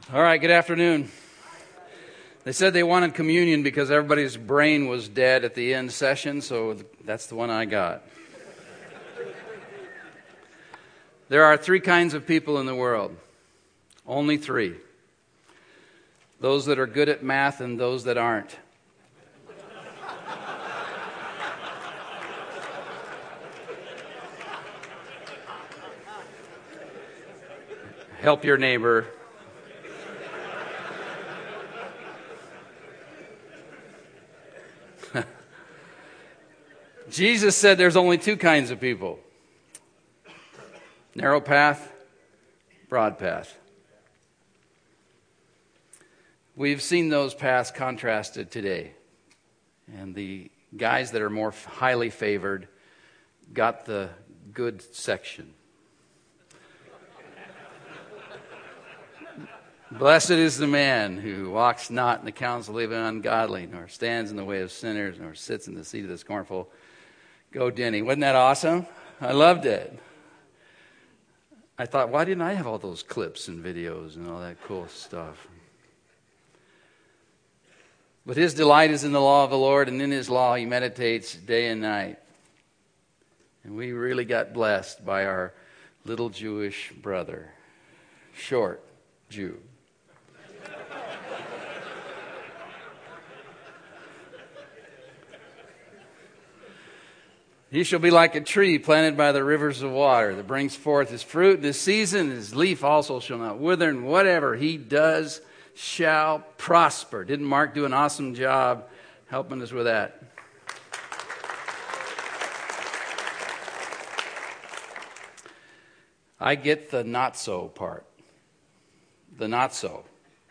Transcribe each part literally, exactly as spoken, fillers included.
All right, good afternoon. They said they wanted communion because everybody's brain was dead at the end session, so that's the one I got. There are three kinds of people in the world. Only three. Those that are good at math and those that aren't. Help your neighbor. Jesus said there's only two kinds of people. Narrow path, broad path. We've seen those paths contrasted today. And the guys that are more highly favored got the good section. Blessed is the man who walks not in the counsel of the ungodly, nor stands in the way of sinners, nor sits in the seat of the scornful. Go Denny. Wasn't that awesome? I loved it. I thought, why didn't I have all those clips and videos and all that cool stuff? But his delight is in the law of the Lord, and in his law he meditates day and night. And we really got blessed by our little Jewish brother, short Jew. He shall be like a tree planted by the rivers of water that brings forth his fruit in his season. His leaf also shall not wither, and whatever he does shall prosper. Didn't Mark do an awesome job helping us with that? I get the not so part. The not so.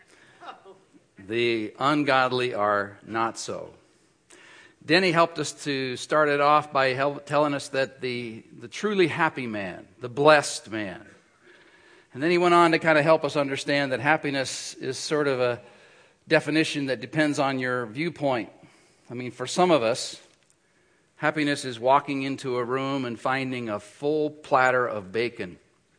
The ungodly are not so. Denny helped us to start it off by help, telling us that the, the truly happy man, the blessed man. And then he went on to kind of help us understand that happiness is sort of a definition that depends on your viewpoint. I mean, for some of us, happiness is walking into a room and finding a full platter of bacon.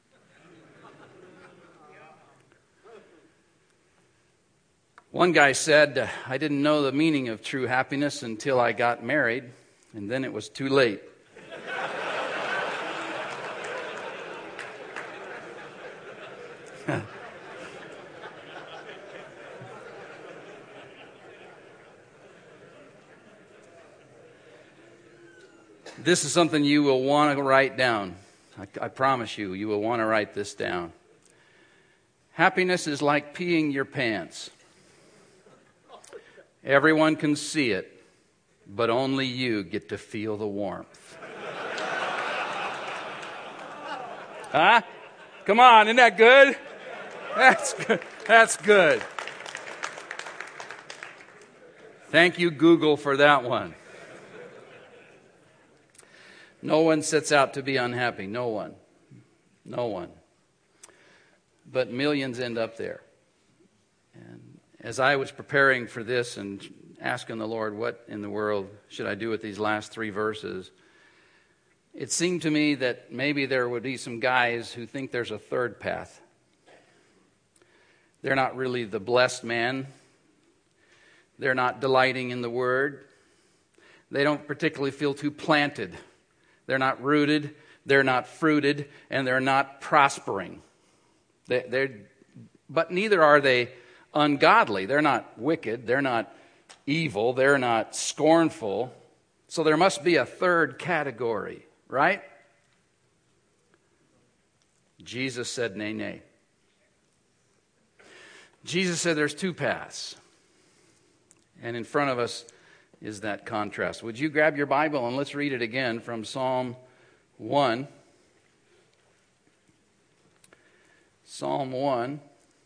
One guy said, I didn't know the meaning of true happiness until I got married, and then it was too late. This is something you will want to write down. I, I promise you, you will want to write this down. Happiness is like peeing your pants. Everyone can see it, but only you get to feel the warmth. Huh? Come on, isn't that good? That's good. That's good. Thank you, Google, for that one. No one sets out to be unhappy. No one. No one. But millions end up there. And as I was preparing for this and asking the Lord, what in the world should I do with these last three verses, it seemed to me that maybe there would be some guys who think there's a third path. They're not really the blessed man. They're not delighting in the Word. They don't particularly feel too planted. They're not rooted. They're not fruited. And they're not prospering. They, they're, but neither are they ungodly. They're not wicked. They're not evil. They're not scornful. So there must be a third category, right? Jesus said, nay, nay. Jesus said there's two paths. And in front of us is that contrast. Would you grab your Bible and let's read it again from Psalm one. Psalm one.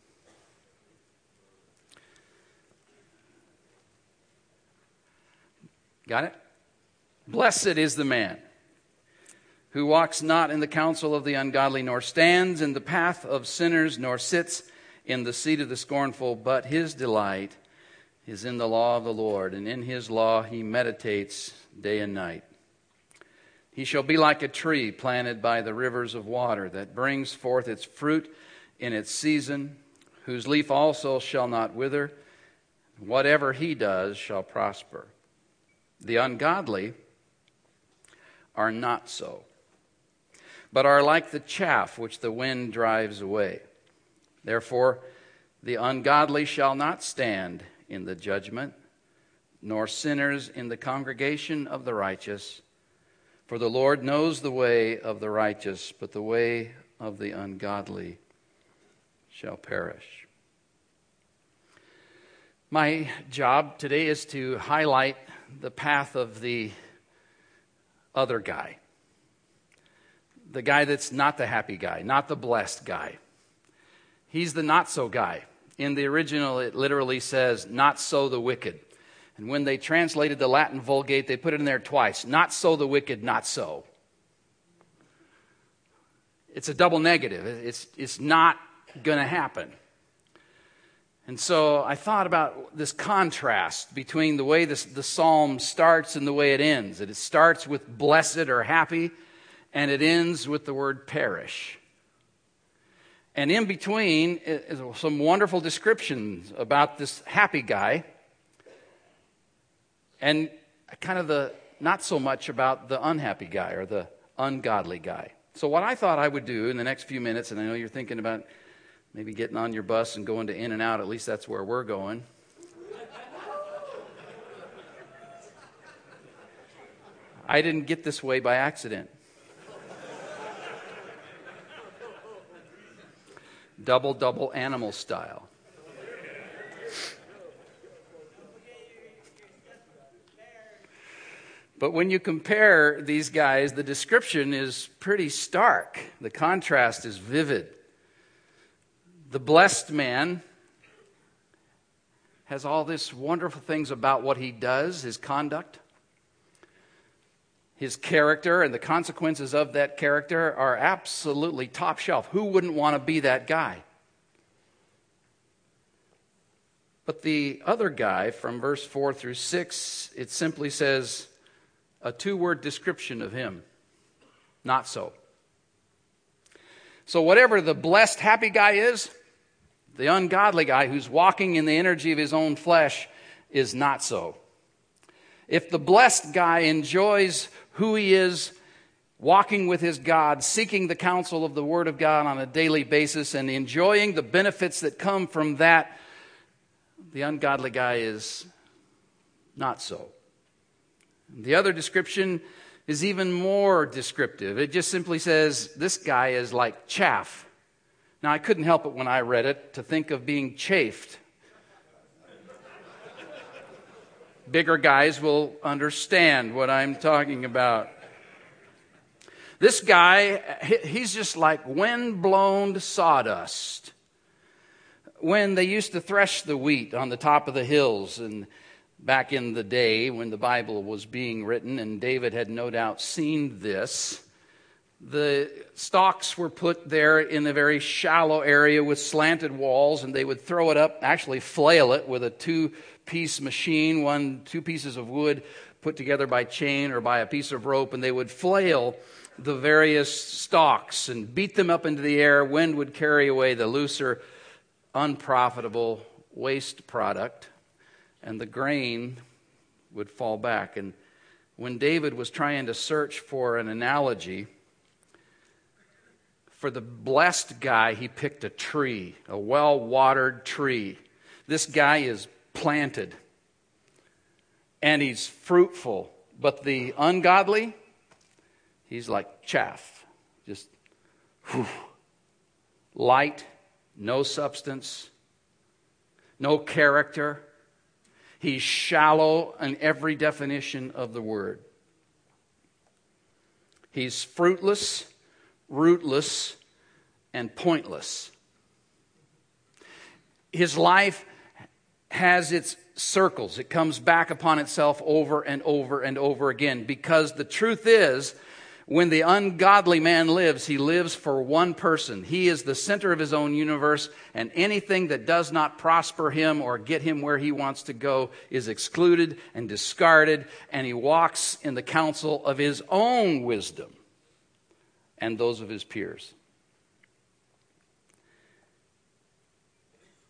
Got it? Blessed is the man who walks not in the counsel of the ungodly, nor stands in the path of sinners, nor sits in the seat of the scornful, but his delight is in the law of the Lord, and in his law he meditates day and night. He shall be like a tree planted by the rivers of water that brings forth its fruit in its season, whose leaf also shall not wither. Whatever he does shall prosper. The ungodly are not so, but are like the chaff which the wind drives away. Therefore, the ungodly shall not stand in the judgment, nor sinners in the congregation of the righteous. For the Lord knows the way of the righteous, but the way of the ungodly shall perish. My job today is to highlight the path of the other guy. The guy that's not the happy guy, not the blessed guy. He's the not so guy. In the original, it literally says, not so the wicked. And when they translated the Latin Vulgate, they put it in there twice. Not so the wicked, not so. It's a double negative. It's, it's not going to happen. And so I thought about this contrast between the way this, the psalm starts and the way it ends. That it starts with blessed or happy, and it ends with the word perish. And in between is some wonderful descriptions about this happy guy, and kind of the not so much about the unhappy guy or the ungodly guy. So what I thought I would do in the next few minutes, and I know you're thinking about maybe getting on your bus and going to In-N-Out, at least that's where we're going. I didn't get this way by accident. Double, double animal style. But when you compare these guys, the description is pretty stark. The contrast is vivid. The blessed man has all these wonderful things about what he does, his conduct. His character and the consequences of that character are absolutely top shelf. Who wouldn't want to be that guy? But the other guy, from verse four through six, it simply says a two-word description of him. Not so. So whatever the blessed, happy guy is, the ungodly guy who's walking in the energy of his own flesh is not so. If the blessed guy enjoys who he is, walking with his God, seeking the counsel of the Word of God on a daily basis, and enjoying the benefits that come from that, the ungodly guy is not so. The other description is even more descriptive. It just simply says, this guy is like chaff. Now, I couldn't help it when I read it to think of being chafed. Bigger guys will understand what I'm talking about. This guy, he's just like wind-blown sawdust. When they used to thresh the wheat on the top of the hills, and back in the day when the Bible was being written, and David had no doubt seen this, the stalks were put there in a very shallow area with slanted walls, and they would throw it up, actually flail it with a two-piece machine, one, two pieces of wood put together by chain or by a piece of rope, and they would flail the various stalks and beat them up into the air. Wind would carry away the looser, unprofitable waste product, and the grain would fall back. And when David was trying to search for an analogy, for the blessed guy, he picked a tree, a well-watered tree. This guy is planted, and he's fruitful. But the ungodly, he's like chaff, just whew, light, no substance, no character. He's shallow in every definition of the word. He's fruitless, rootless, and pointless. His life has its circles. It comes back upon itself over and over and over again, because the truth is, when the ungodly man lives, he lives for one person. He is the center of his own universe, and anything that does not prosper him or get him where he wants to go is excluded and discarded, and he walks in the counsel of his own wisdom and those of his peers.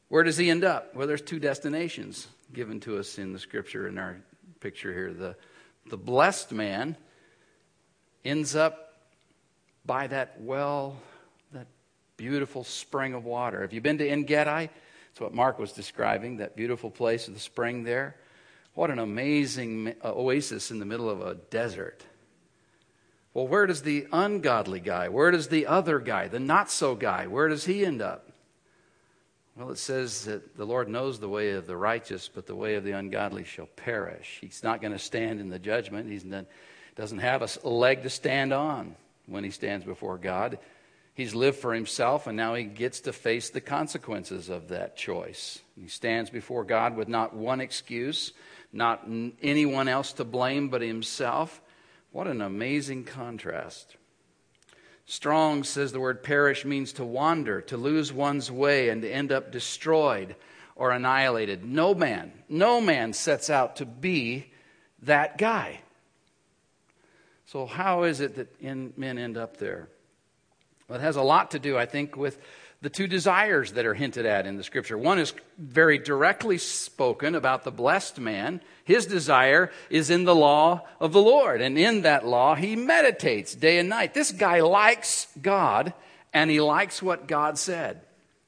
Where does he end up? Well, there's two destinations given to us in the scripture in our picture here. The, the blessed man ends up by that well, that beautiful spring of water. Have you been to En Gedi? That's what Mark was describing, that beautiful place of the spring there. What an amazing oasis in the middle of a desert. Well, where does the ungodly guy, where does the other guy, the not-so guy, where does he end up? Well, it says that the Lord knows the way of the righteous, but the way of the ungodly shall perish. He's not going to stand in the judgment. He doesn't have a leg to stand on when he stands before God. He's lived for himself, and now he gets to face the consequences of that choice. He stands before God with not one excuse, not anyone else to blame but himself. What an amazing contrast. Strong says the word perish means to wander, to lose one's way, and to end up destroyed or annihilated. No man, no man sets out to be that guy. So how is it that in, men end up there? Well, it has a lot to do, I think, with the two desires that are hinted at in the scripture. One is very directly spoken about the blessed man. His desire is in the law of the Lord, and in that law he meditates day and night. This guy likes God, and he likes what God said.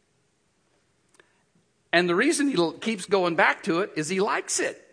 And the reason he keeps going back to it is he likes it.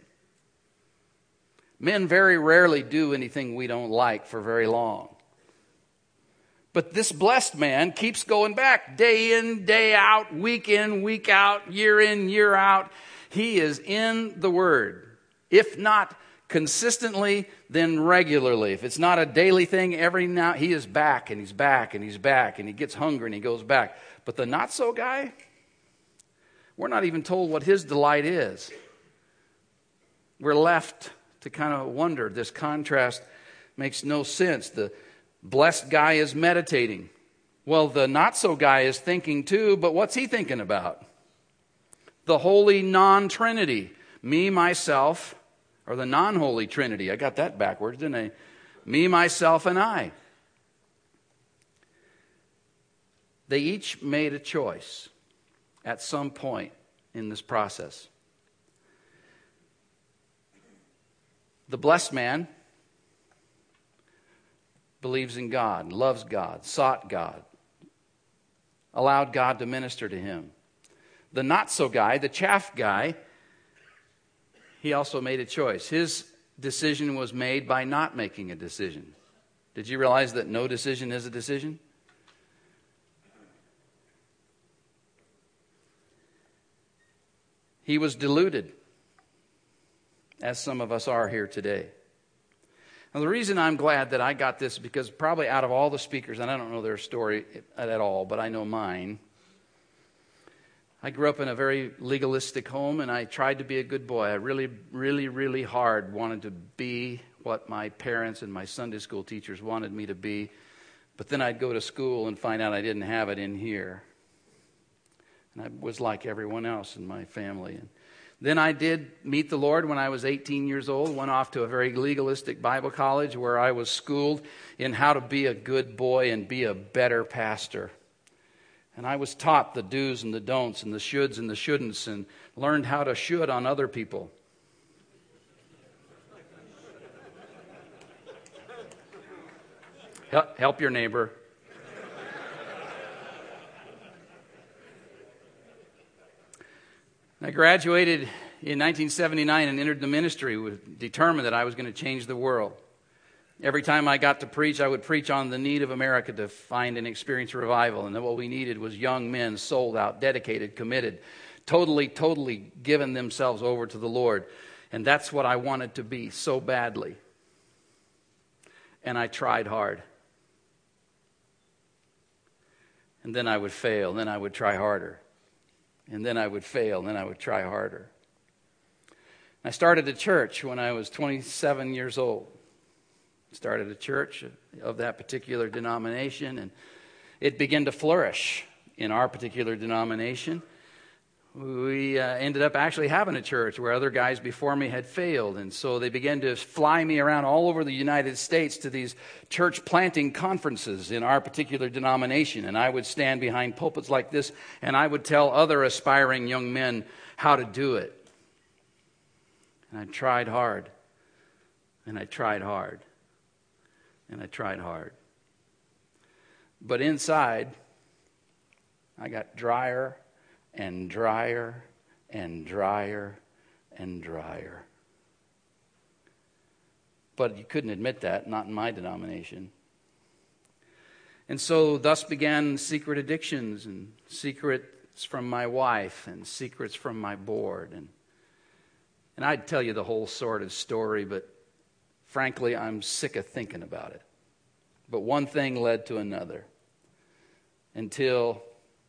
Men very rarely do anything we don't like for very long. But this blessed man keeps going back day in, day out, week in, week out, year in, year out. He is in the Word. If not consistently, then regularly. If it's not a daily thing, every now, he is back and he's back and he's back and he gets hungry and he goes back. But the not-so guy, we're not even told what his delight is. We're left to kind of wonder. This contrast makes no sense. The blessed guy is meditating. Well, the not-so guy is thinking too, but what's he thinking about? The holy non-trinity. Me, myself, or the non-holy trinity. I got that backwards, didn't I? Me, myself, and I. They each made a choice at some point in this process. The blessed man believes in God, loves God, sought God, allowed God to minister to him. The not-so guy, the chaff guy, he also made a choice. His decision was made by not making a decision. Did you realize that no decision is a decision? He was deluded, as some of us are here today. Now, the reason I'm glad that I got this, because probably out of all the speakers, and I don't know their story at all, but I know mine. I grew up in a very legalistic home, and I tried to be a good boy. I really, really, really hard wanted to be what my parents and my Sunday school teachers wanted me to be. But then I'd go to school and find out I didn't have it in here. And I was like everyone else in my family. And then I did meet the Lord when I was eighteen years old, went off to a very legalistic Bible college where I was schooled in how to be a good boy and be a better pastor. And I was taught the do's and the don'ts and the shoulds and the shouldn'ts and learned how to should on other people. Help your neighbor. I graduated in nineteen seventy-nine and entered the ministry with determined that I was going to change the world. Every time I got to preach, I would preach on the need of America to find and experience revival, and that what we needed was young men sold out, dedicated, committed, totally, totally given themselves over to the Lord. And that's what I wanted to be so badly. And I tried hard. And then I would fail, and then I would try harder. And then I would fail, and then I would try harder. I started a church when I was twenty-seven years old. Started a church of that particular denomination, and it began to flourish in our particular denomination. we uh, ended up actually having a church where other guys before me had failed. And so they began to fly me around all over the United States to these church planting conferences in our particular denomination. And I would stand behind pulpits like this, and I would tell other aspiring young men how to do it. And I tried hard, and I tried hard, and I tried hard. But inside, I got drier and drier and drier and drier. But you couldn't admit that, not in my denomination. And so thus began secret addictions and secrets from my wife and secrets from my board. And, and I'd tell you the whole sordid story, but frankly, I'm sick of thinking about it. But one thing led to another until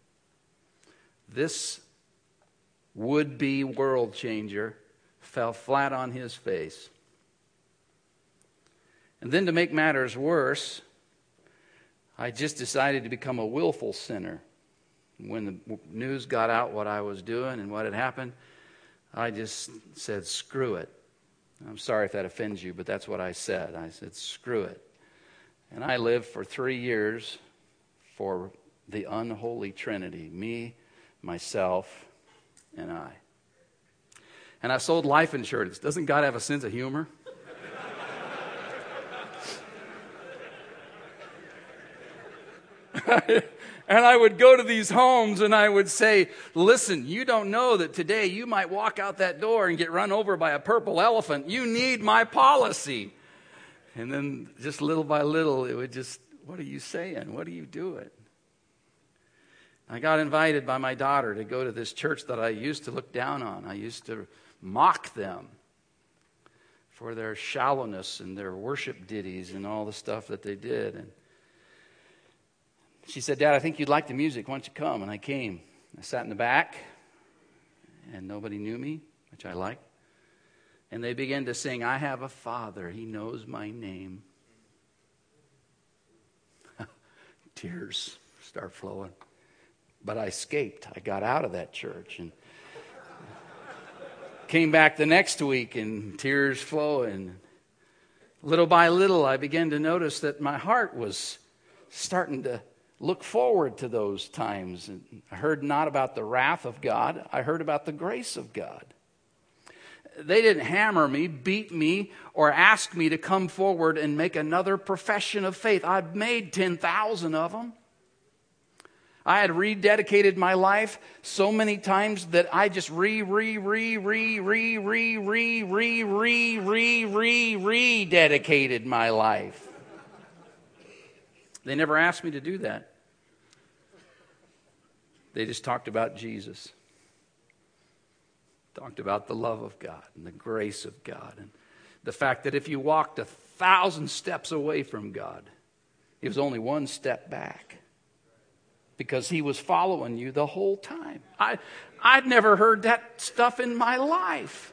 this would-be world changer fell flat on his face. And then to make matters worse, I just decided to become a willful sinner. When the news got out what I was doing and what had happened, I just said, screw it. I'm sorry if that offends you, but that's what I said. I said, screw it. And I lived for three years for the unholy trinity, me, myself, and I. And I sold life insurance. Doesn't God have a sense of humor? And I would go to these homes and I would say, listen, you don't know that today you might walk out that door and get run over by a purple elephant. You need my policy. And then just little by little, it would just, what are you saying? What are you doing? I got invited by my daughter to go to this church that I used to look down on. I used to mock them for their shallowness and their worship ditties and all the stuff that they did. And she said, Dad, I think you'd like the music. Why don't you come? And I came. I sat in the back, and nobody knew me, which I liked. And they began to sing, I have a Father. He knows my name. Tears start flowing. But I escaped. I got out of that church and came back the next week, and tears flowing. Little by little, I began to notice that my heart was starting to look forward to those times. And I heard not about the wrath of God. I heard about the grace of God. They didn't hammer me, beat me, or ask me to come forward and make another profession of faith. I'd made ten thousand of them. I had rededicated my life so many times that I just re, re, re, re, re, re, re, re, re, re, re, rededicated my life. They never asked me to do that. They just talked about Jesus. Talked about the love of God and the grace of God and the fact that if you walked a thousand steps away from God, it was only one step back because he was following you the whole time. I, I'd never heard that stuff in my life.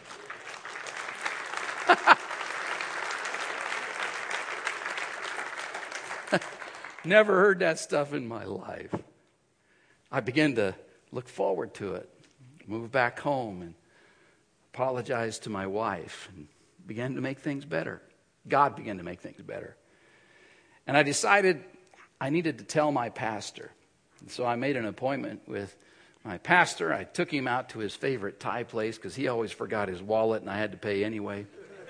Never heard that stuff in my life. I began to look forward to it. Moved back home and apologized to my wife and began to make things better. God began to make things better. And I decided I needed to tell my pastor. And so I made an appointment with my pastor. I took him out to his favorite Thai place because he always forgot his wallet and I had to pay anyway.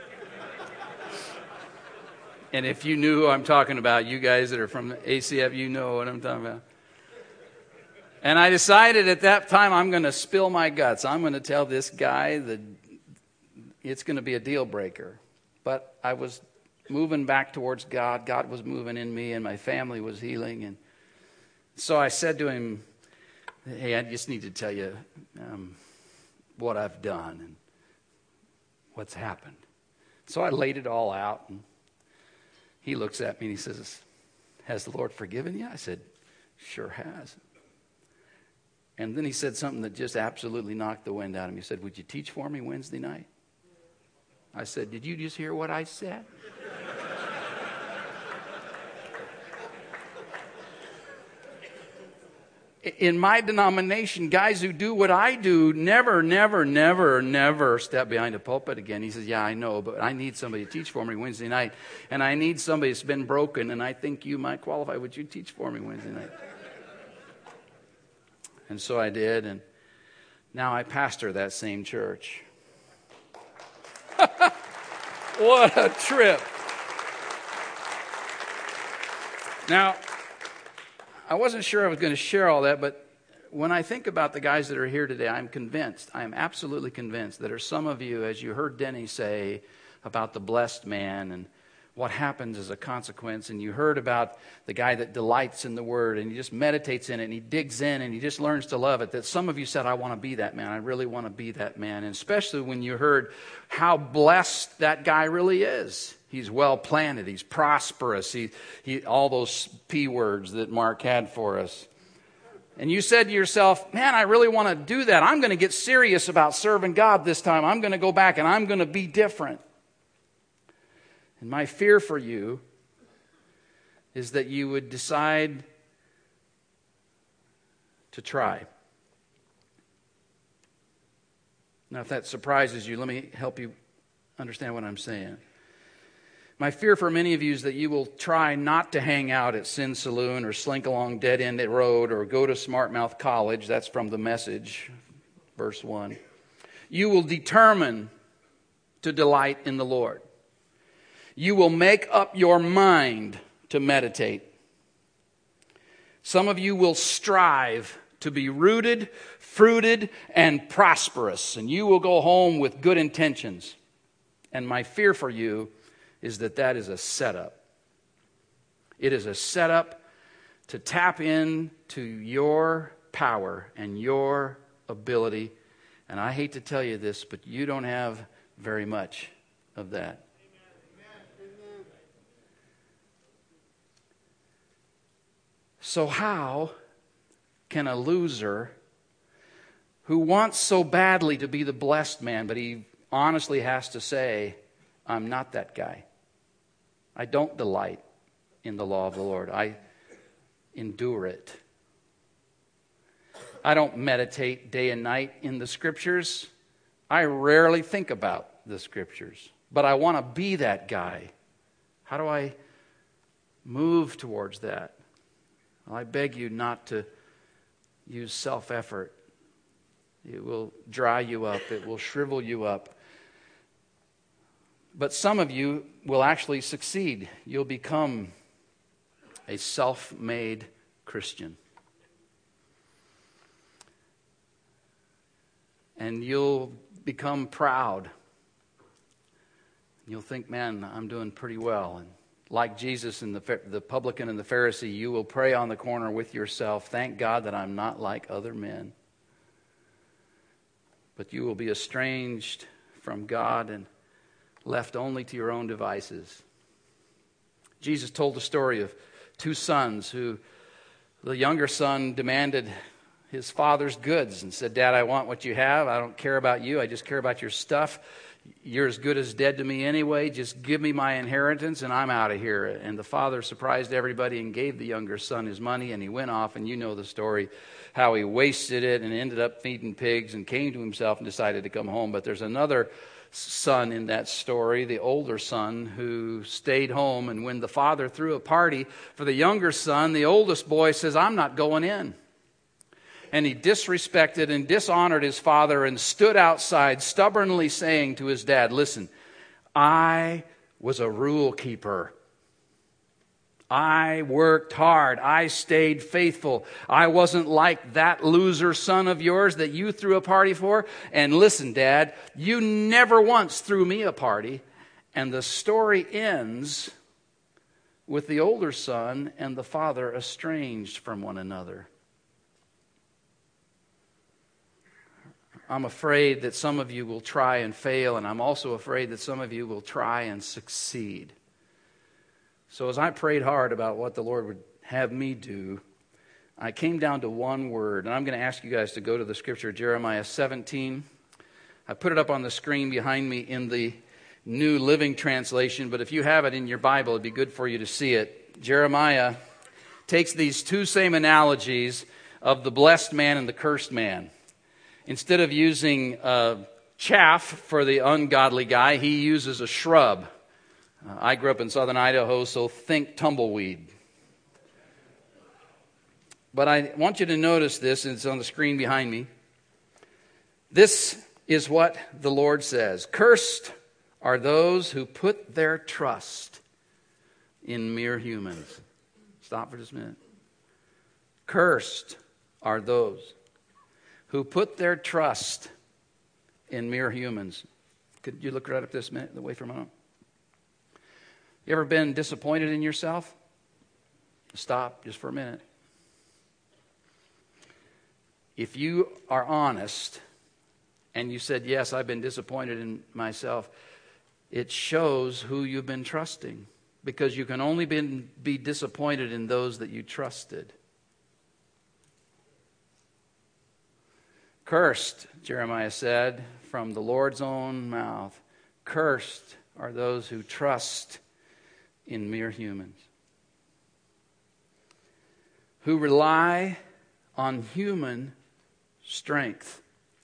And if you knew who I'm talking about, you guys that are from A C F, you know what I'm talking about. And I decided at that time I'm going to spill my guts. I'm going to tell this guy that it's going to be a deal breaker. But I was moving back towards God. God was moving in me and my family was healing. And so I said to him, hey, I just need to tell you um, what I've done and what's happened. So I laid it all out. And he looks at me and he says, has the Lord forgiven you? I said, sure has. And then he said something that just absolutely knocked the wind out of me. He said, would you teach for me Wednesday night? I said, did you just hear what I said? in my denomination, guys who do what I do never, never, never, never step behind a pulpit again. He says, yeah, I know, but I need somebody to teach for me Wednesday night. And I need somebody that's been broken, and I think you might qualify. Would you teach for me Wednesday night? And so I did, and now I pastor that same church. What a trip. Now, I wasn't sure I was going to share all that, but when I think about the guys that are here today, I'm convinced, I am absolutely convinced that there are some of you, as you heard Denny say about the blessed man and what happens as a consequence, and you heard about the guy that delights in the Word and he just meditates in it and he digs in and he just learns to love it, that some of you said, I want to be that man. I really want to be that man. And especially when you heard how blessed that guy really is. He's well planted. He's prosperous. He, he, all those P words that Mark had for us. And you said to yourself, man, I really want to do that. I'm going to get serious about serving God this time. I'm going to go back and I'm going to be different. And my fear for you is that you would decide to try. Now, if that surprises you, let me help you understand what I'm saying. My fear for many of you is that you will try not to hang out at Sin Saloon or slink along Dead End Road or go to Smart Mouth College. That's from the Message, verse one. You will determine to delight in the Lord. You will make up your mind to meditate. Some of you will strive to be rooted, fruited, and prosperous, and you will go home with good intentions. And my fear for you is that that is a setup. It is a setup to tap into your power and your ability. And I hate to tell you this, but you don't have very much of that. So how can a loser who wants so badly to be the blessed man, but he honestly has to say, I'm not that guy. I don't delight in the law of the Lord. I endure it. I don't meditate day and night in the Scriptures. I rarely think about the Scriptures. But I want to be that guy. How do I move towards that? Well, I beg you not to use self-effort. It will dry you up. It will shrivel you up. But some of you will actually succeed. You'll become a self-made Christian. And you'll become proud. You'll think, man, I'm doing pretty well. And like Jesus and the, the publican and the Pharisee, you will pray on the corner with yourself, thank God that I'm not like other men. But you will be estranged from God and left only to your own devices. Jesus told the story of two sons who, the younger son demanded his father's goods and said, Dad, I want what you have. I don't care about you. I just care about your stuff. You're as good as dead to me anyway. Just give me my inheritance and I'm out of here. And the father surprised everybody and gave the younger son his money, and he went off, and you know the story, how he wasted it and ended up feeding pigs and came to himself and decided to come home. But there's another son in that story, the older son, who stayed home, and when the father threw a party for the younger son, the oldest boy says, I'm not going in. And he disrespected and dishonored his father and stood outside stubbornly saying to his dad, listen, I was a rule keeper. I worked hard. I stayed faithful. I wasn't like that loser son of yours that you threw a party for. And listen, Dad, you never once threw me a party. And the story ends with the older son and the father estranged from one another. I'm afraid that some of you will try and fail, and I'm also afraid that some of you will try and succeed. So as I prayed hard about what the Lord would have me do, I came down to one word, and I'm going to ask you guys to go to the scripture, Jeremiah seventeen. I put it up on the screen behind me in the New Living Translation, but if you have it in your Bible, it'd be good for you to see it. Jeremiah takes these two same analogies of the blessed man and the cursed man. Instead of using uh, chaff for the ungodly guy, he uses a shrub. Uh, I grew up in southern Idaho, so think tumbleweed. But I want you to notice this, and it's on the screen behind me. This is what the Lord says. Cursed are those who put their trust in mere humans. Stop for just a minute. Cursed are those who put their trust in mere humans. Could you look right up this minute, away for a moment? You ever been disappointed in yourself? Stop just for a minute. If you are honest and you said, yes, I've been disappointed in myself, it shows who you've been trusting, because you can only been, be disappointed in those that you trusted. Cursed, Jeremiah said, from the Lord's own mouth. Cursed are those who trust in mere humans, who rely on human strength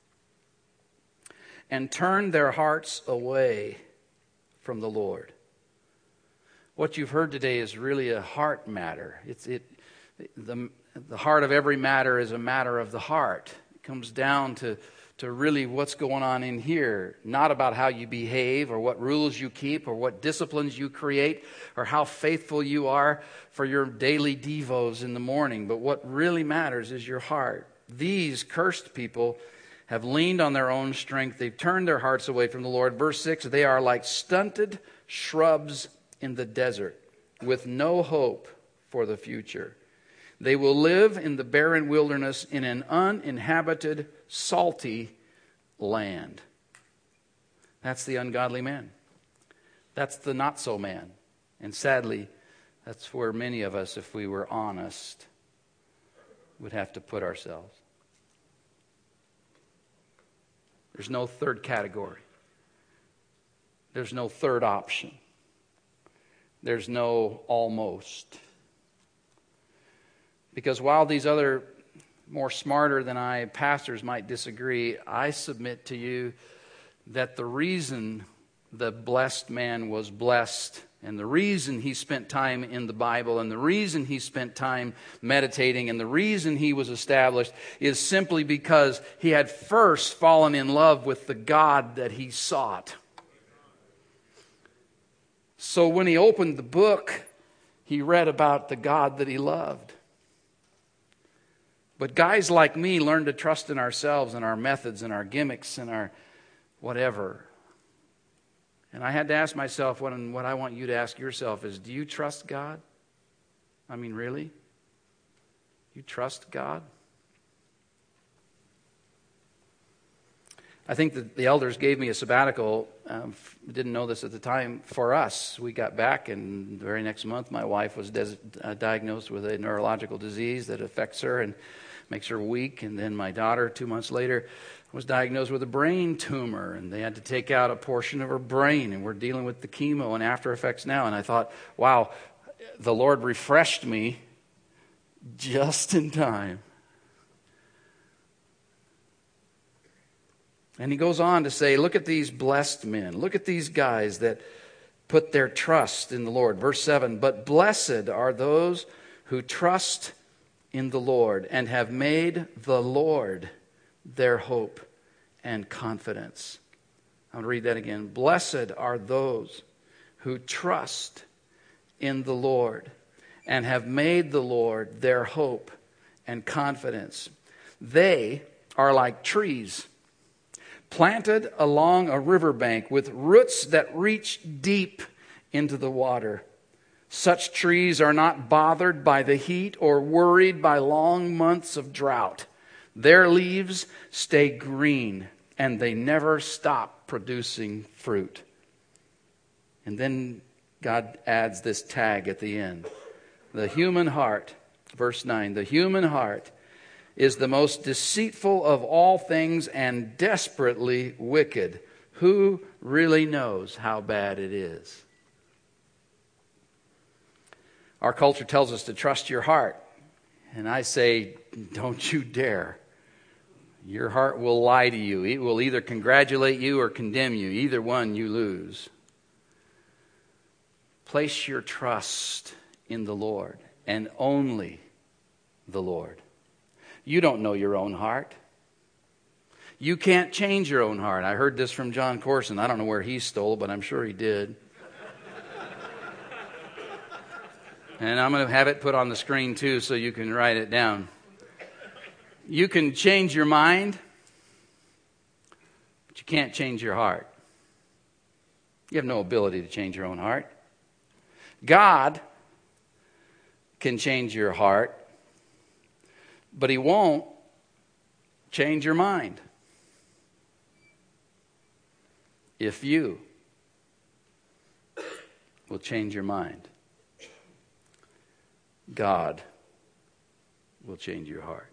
and turn their hearts away from the Lord. What you've heard today is really a heart matter. It's it the the heart of every matter is a matter of the heart. It comes down to to really what's going on in here, not about how you behave or what rules you keep or what disciplines you create or how faithful you are for your daily devos in the morning, but what really matters is your heart. These cursed people have leaned on their own strength. They've turned their hearts away from the Lord. Verse six, they are like stunted shrubs in the desert with no hope for the future. They will live in the barren wilderness in an uninhabited, salty land. That's the ungodly man. That's the not-so man. And sadly, that's where many of us, if we were honest, would have to put ourselves. There's no third category. There's no third option. There's no almost. Because while these other more smarter than I pastors might disagree, I submit to you that the reason the blessed man was blessed, and the reason he spent time in the Bible, and the reason he spent time meditating, and the reason he was established is simply because he had first fallen in love with the God that he sought. So when he opened the book, he read about the God that he loved. But guys like me learn to trust in ourselves and our methods and our gimmicks and our whatever. And I had to ask myself, what, and what I want you to ask yourself is, do you trust God? I mean, really? You trust God? I think that the elders gave me a sabbatical. Um, didn't know this at the time. For us, we got back, and the very next month, my wife was des- uh, diagnosed with a neurological disease that affects her and makes her weak. And then my daughter, two months later, was diagnosed with a brain tumor, and they had to take out a portion of her brain, and we're dealing with the chemo and after effects now. And I thought, wow, the Lord refreshed me just in time. And he goes on to say, look at these blessed men. Look at these guys that put their trust in the Lord. Verse seven, but blessed are those who trust in the Lord and have made the Lord their hope and confidence. I'll read that again. Blessed are those who trust in the Lord and have made the Lord their hope and confidence. They are like trees planted along a riverbank with roots that reach deep into the water. Such trees are not bothered by the heat or worried by long months of drought. Their leaves stay green and they never stop producing fruit. And then God adds this tag at the end. The human heart, verse nine, the human heart is the most deceitful of all things and desperately wicked. Who really knows how bad it is? Our culture tells us to trust your heart. And I say, don't you dare. Your heart will lie to you. It will either congratulate you or condemn you. Either one, you lose. Place your trust in the Lord and only the Lord. You don't know your own heart. You can't change your own heart. I heard this from John Corson. I don't know where he stole, but I'm sure he did. And I'm going to have it put on the screen too so you can write it down. You can change your mind, but you can't change your heart. You have no ability to change your own heart. God can change your heart, but He won't change your mind. If you will change your mind, God will change your heart.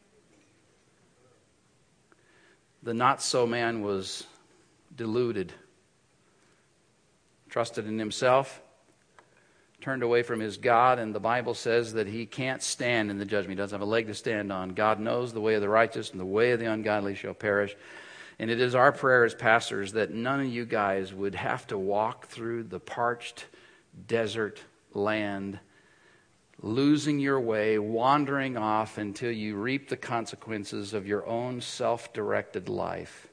The not-so man was deluded, trusted in himself, turned away from his God, and the Bible says that he can't stand in the judgment. He doesn't have a leg to stand on. God knows the way of the righteous, and the way of the ungodly shall perish. And it is our prayer as pastors that none of you guys would have to walk through the parched desert land, losing your way, wandering off until you reap the consequences of your own self-directed life.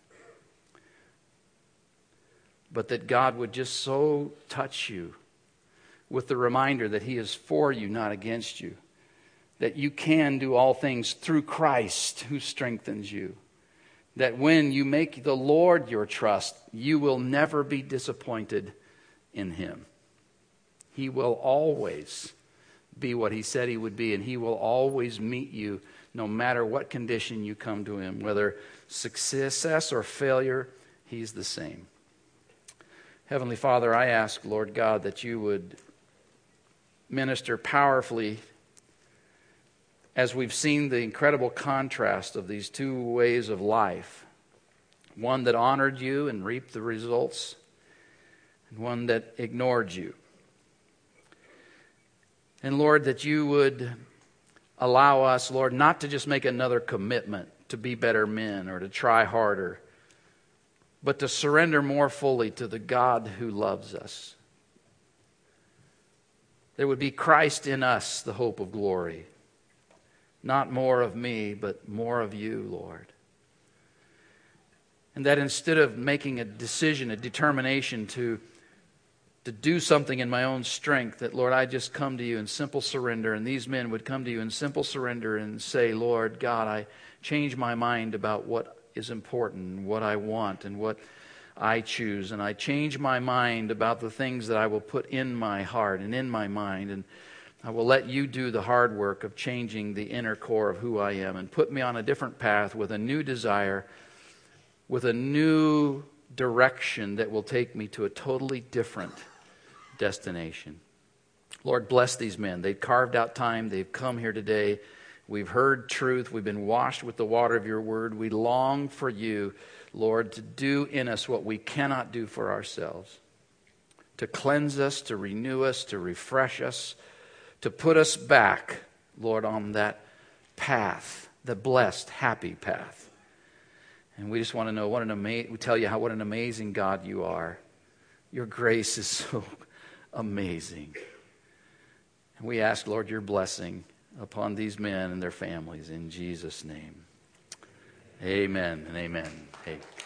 But that God would just so touch you with the reminder that He is for you, not against you. That you can do all things through Christ who strengthens you. That when you make the Lord your trust, you will never be disappointed in Him. He will always be what He said He would be, and He will always meet you no matter what condition you come to Him. Whether success or failure, He's the same. Heavenly Father, I ask, Lord God, that you would minister powerfully as we've seen the incredible contrast of these two ways of life. One that honored you and reaped the results, and one that ignored you. And Lord, that you would allow us, Lord, not to just make another commitment to be better men or to try harder, but to surrender more fully to the God who loves us. There would be Christ in us, the hope of glory. Not more of me, but more of you, Lord. And that instead of making a decision, a determination to to do something in my own strength, that, Lord, I just come to you in simple surrender, and these men would come to you in simple surrender and say, Lord God, I change my mind about what is important, what I want, and what I choose, and I change my mind about the things that I will put in my heart and in my mind, and I will let you do the hard work of changing the inner core of who I am and put me on a different path with a new desire, with a new direction that will take me to a totally different destination. Lord, bless these men. They've carved out time. They've come here today. We've heard truth. We've been washed with the water of your word. We long for you, Lord, to do in us what we cannot do for ourselves. To cleanse us, to renew us, to refresh us, to put us back, Lord, on that path, the blessed, happy path. And we just want to know what an ama- we tell you how what an amazing God you are. Your grace is so amazing. And we ask, Lord, your blessing upon these men and their families in Jesus' name. Amen and amen. Hey.